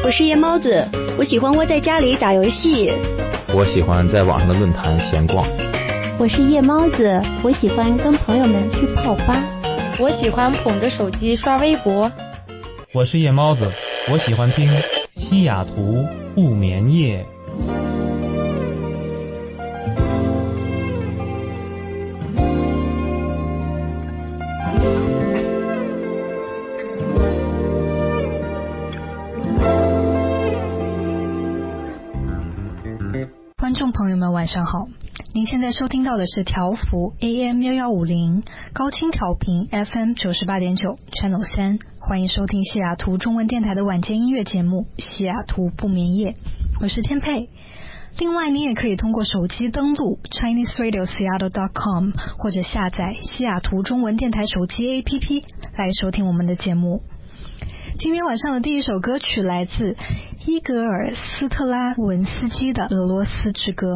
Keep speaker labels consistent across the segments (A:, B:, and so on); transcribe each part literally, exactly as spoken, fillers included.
A: 我是夜猫子，我喜欢窝在家里打游戏。
B: 我喜欢在网上的论坛闲逛。
C: 我是夜猫子，我喜欢跟朋友们去泡吧。
D: 我喜欢捧着手机刷微博。
E: 我是夜猫子，我喜欢听西雅图不眠夜。
F: 观众朋友们晚上好，您现在收听到的是调幅 A M 一一五零 高清调频 F M 九十八点九 Channel 三，欢迎收听西雅图中文电台的晚间音乐节目西雅图不眠夜，我是天佩。另外你也可以通过手机登录 Chinese Radio Seattle dot com 或者下载西雅图中文电台手机 A P P 来收听我们的节目。今天晚上的第一首歌曲来自伊格尔斯特拉文斯基的《俄罗斯之歌》。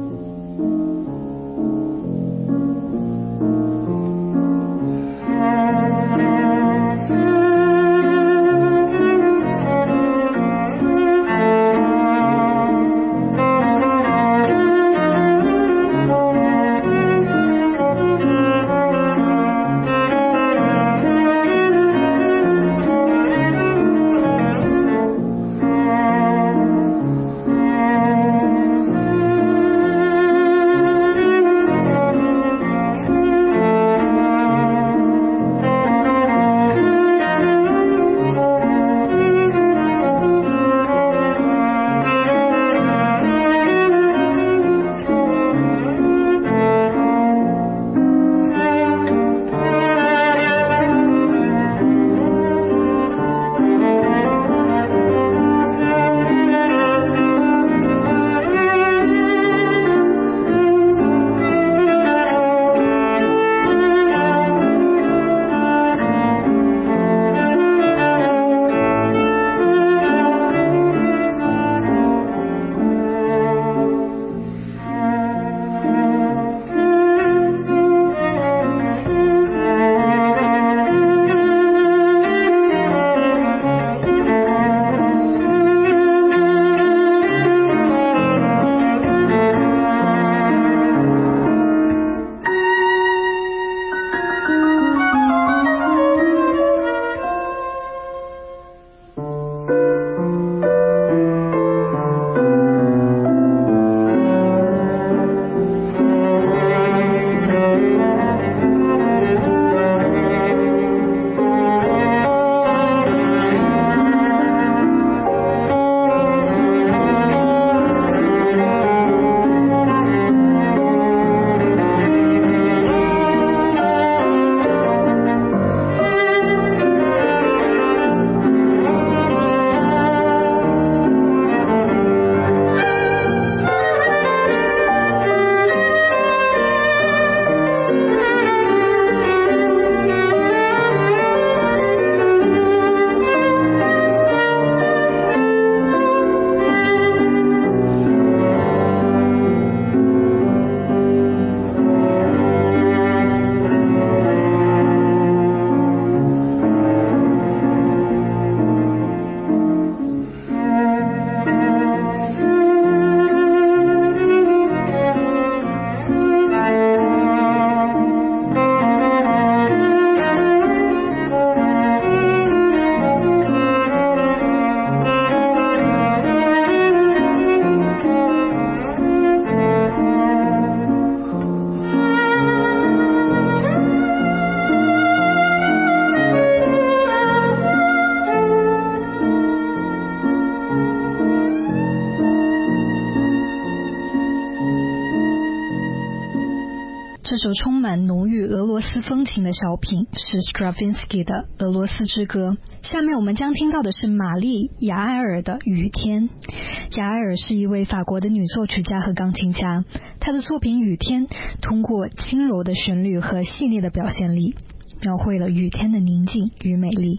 F: 这首充满浓郁俄罗斯风情的小品是 Stravinsky 的《俄罗斯之歌》。下面我们将听到的是玛丽·雅埃尔的《雨天》。雅埃尔是一位法国的女作曲家和钢琴家，她的作品《雨天》通过轻柔的旋律和细腻的表现力，描绘了雨天的宁静与美丽。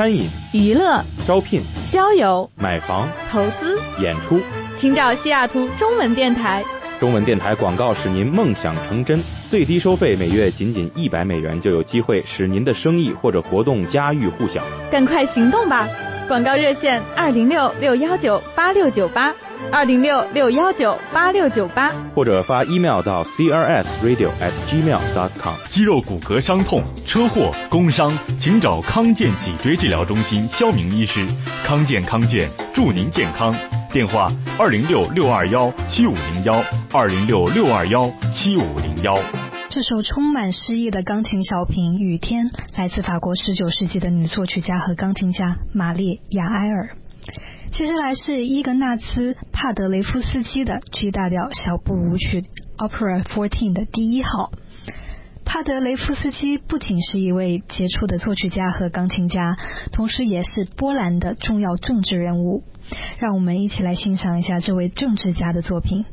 B: 餐饮、
D: 娱乐、
B: 招聘、
D: 交友、
B: 买房、
D: 投资、
B: 演出，
D: 请找西雅图中文电台。
B: 中文电台广告使您梦想成真，最低收费每月仅仅一百美元，就有机会使您的生意或者活动家喻户晓。
D: 赶快行动吧！广告热线二零六六幺九八六九八，二零六六幺九八六九八，
B: 或者发 email 到 c r s radio at gmail dot com。
G: 肌肉骨骼伤痛、车祸、工伤，请找康健脊椎治疗中心肖明医师。康健康健，祝您健康。电话二零六六二幺七五零幺，二零六六二幺七五零幺。
F: 这首充满诗意的钢琴小品《雨天》来自法国十九世纪的女作曲家和钢琴家玛丽亚埃尔。接下来是伊格纳兹·帕德雷夫斯基的 G 大调小步舞曲 Opera 十四的第一号。帕德雷夫斯基不仅是一位杰出的作曲家和钢琴家，同时也是波兰的重要政治人物。让我们一起来欣赏一下这位政治家的作品。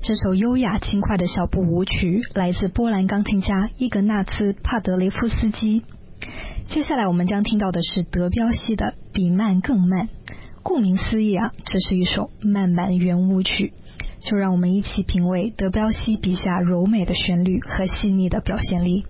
F: 这首优雅轻快的小步舞曲来自波兰钢琴家伊格纳兹·帕德雷夫斯基。接下来我们将听到的是德彪西的比慢更慢。顾名思义啊，这是一首慢板圆舞曲，就让我们一起品味德彪西笔下柔美的旋律和细腻的表现力。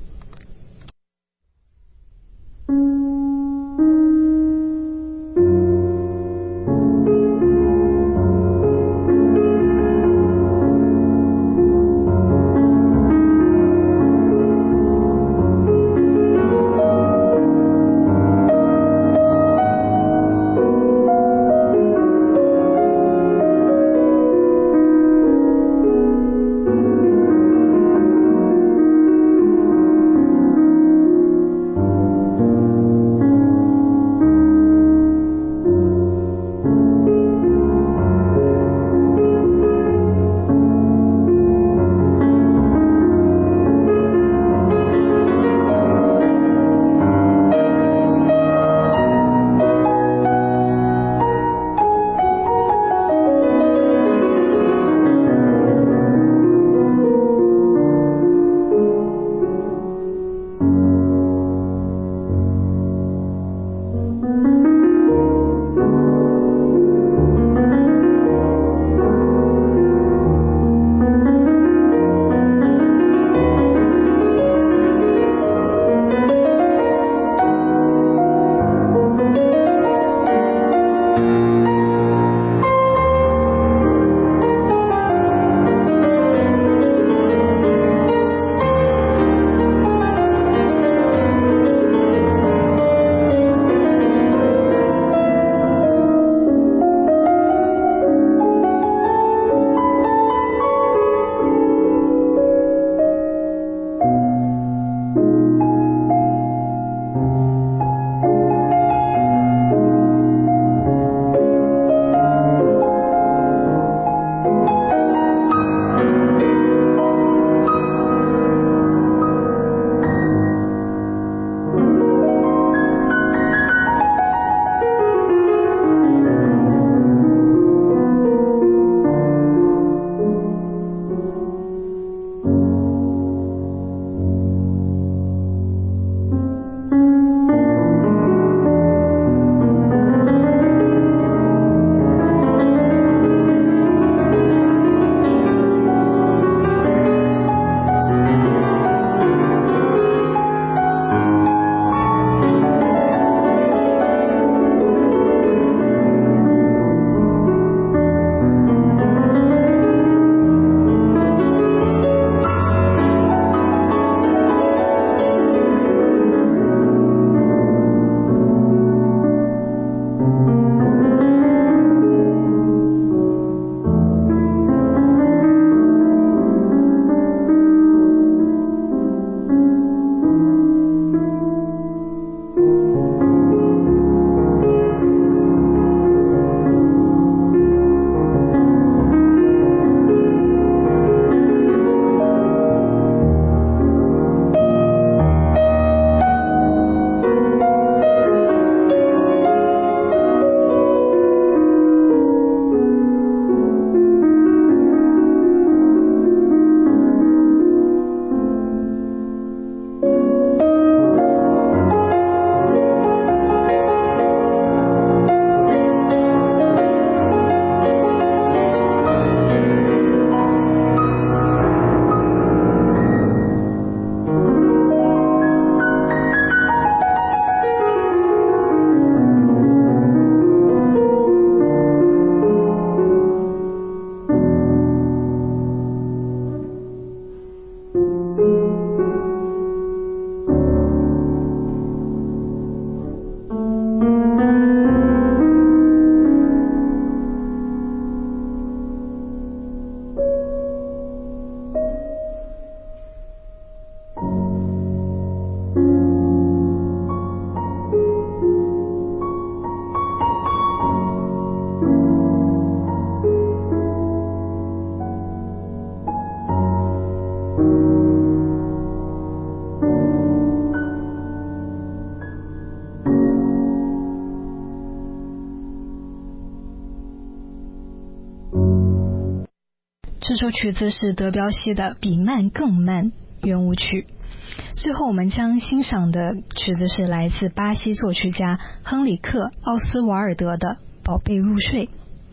F: 这首曲子是德彪西的《比慢更慢》圆舞曲。最后我们将欣赏的曲子是来自巴西作曲家亨里克·奥斯瓦尔德的《宝贝入睡》。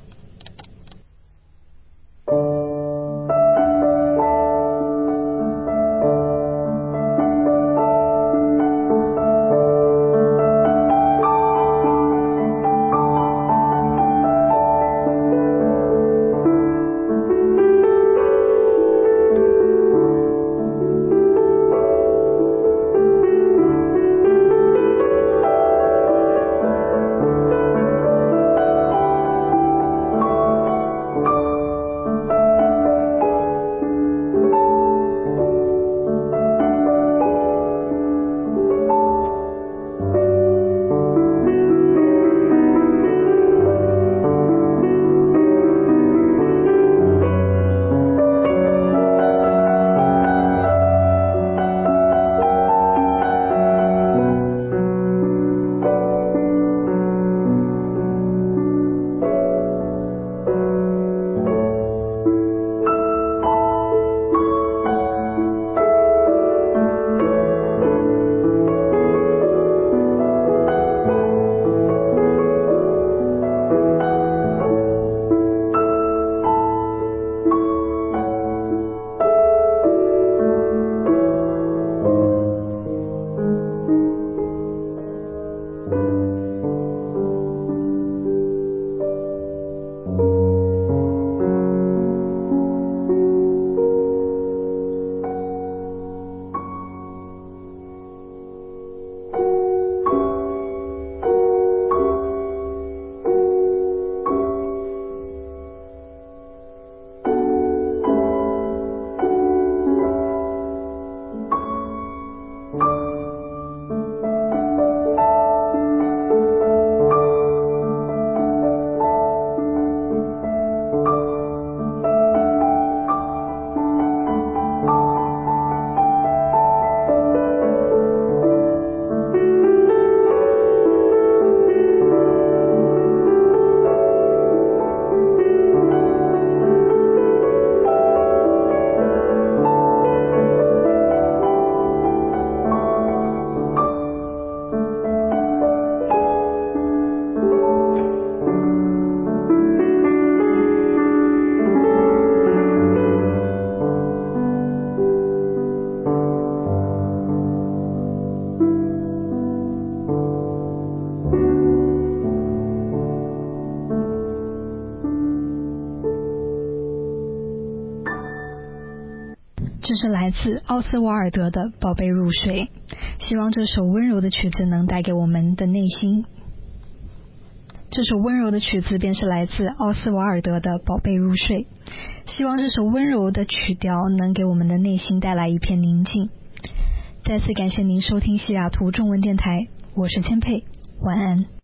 F: 这是来自奥斯瓦尔德的《宝贝入睡》，希望这首温柔的曲子能带给我们的内心。这首温柔的曲子便是来自奥斯瓦尔德的《宝贝入睡》，希望这首温柔的曲调能给我们的内心带来一片宁静。再次感谢您收听西雅图中文电台，我是千佩，晚安。